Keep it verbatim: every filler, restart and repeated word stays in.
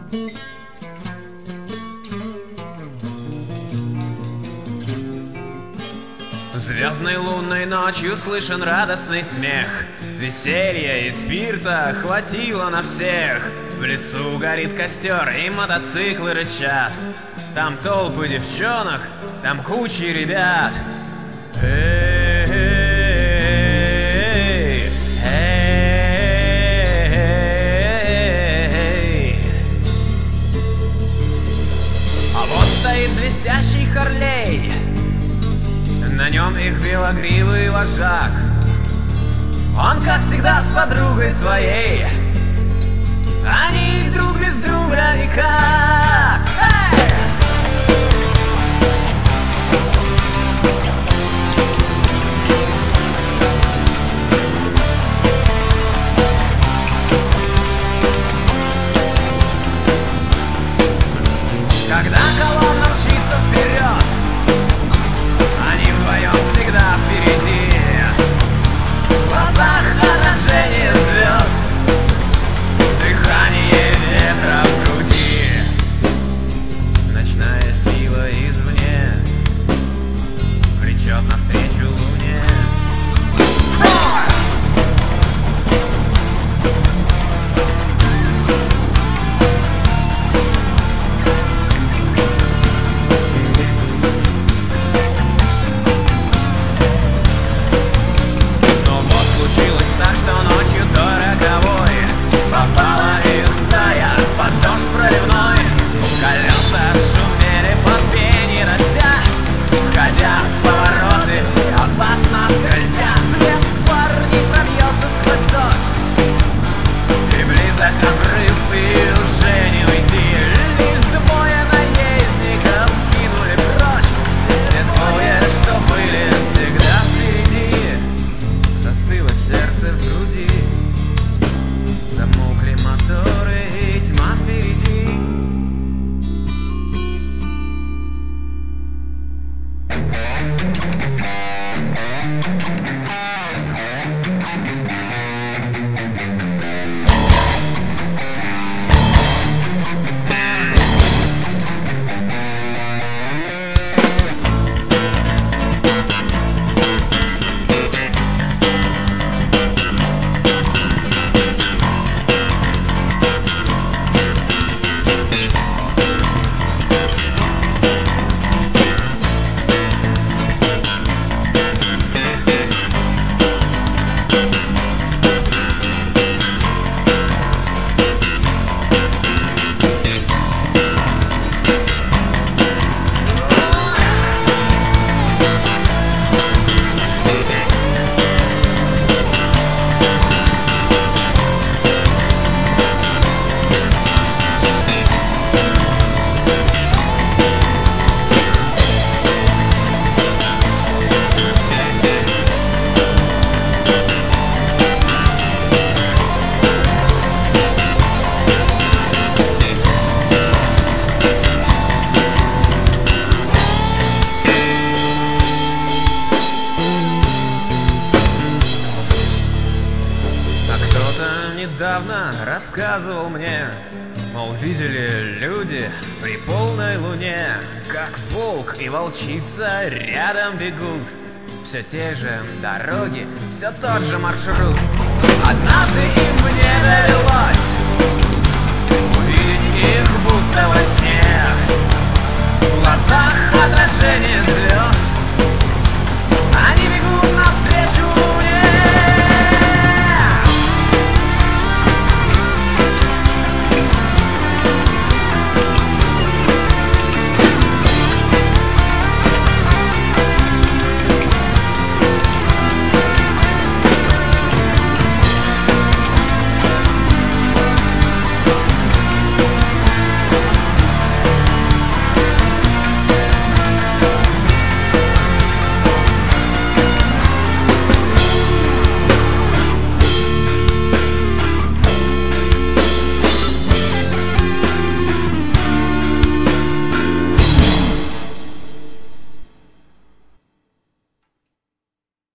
Звездной лунной ночью слышен радостный смех. Веселья и спирта хватило на всех. В лесу горит костер, и мотоциклы рычат. Там толпы девчонок, там кучи ребят. Эй, эй, эй. А вот стоит блестящий Харлей. На нем их белогривый вожак. Он, как всегда, с подругой своей. Они друг без друга никак. Эй! Когда колонна мчится вперед, они вдвоем всегда впереди. В глазах отражение звезд, дыхание ветра в груди. Ночная сила извне влечет навстречу луне. Недавно рассказывал мне, мол, видели люди при полной луне, как волк и волчица рядом бегут. Все те же дороги, все тот же маршрут. Однажды им мне довелось